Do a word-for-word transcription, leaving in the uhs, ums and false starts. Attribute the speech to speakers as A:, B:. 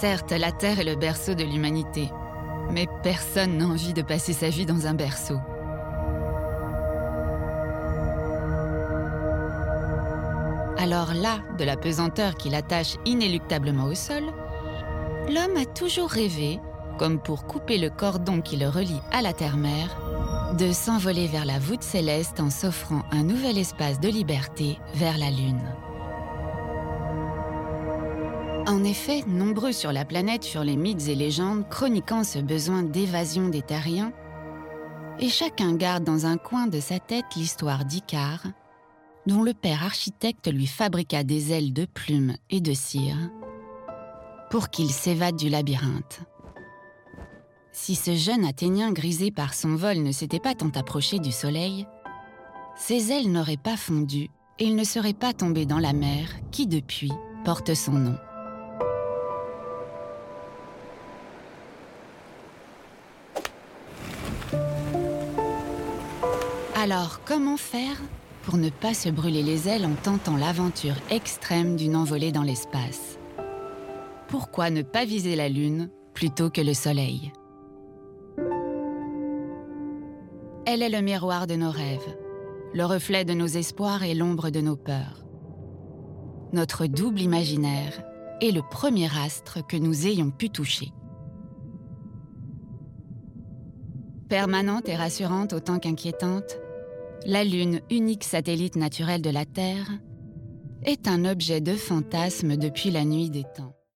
A: Certes, la Terre est le berceau de l'humanité, mais personne n'a envie de passer sa vie dans un berceau. Alors là, de la pesanteur qui l'attache inéluctablement au sol, l'homme a toujours rêvé, comme pour couper le cordon qui le relie à la terre-mère, de s'envoler vers la voûte céleste en s'offrant un nouvel espace de liberté vers la Lune. En effet, nombreux sur la planète furent les mythes et légendes chroniquant ce besoin d'évasion des terriens, et chacun garde dans un coin de sa tête l'histoire d'Icare, dont le père architecte lui fabriqua des ailes de plumes et de cire pour qu'il s'évade du labyrinthe. Si ce jeune Athénien grisé par son vol ne s'était pas tant approché du soleil, ses ailes n'auraient pas fondu et il ne serait pas tombé dans la mer qui, depuis, porte son nom. Alors, comment faire pour ne pas se brûler les ailes en tentant l'aventure extrême d'une envolée dans l'espace? Pourquoi ne pas viser la Lune plutôt que le Soleil? Elle est le miroir de nos rêves, le reflet de nos espoirs et l'ombre de nos peurs. Notre double imaginaire est le premier astre que nous ayons pu toucher. Permanente et rassurante autant qu'inquiétante, la Lune, unique satellite naturel de la Terre, est un objet de fantasme depuis la nuit des temps.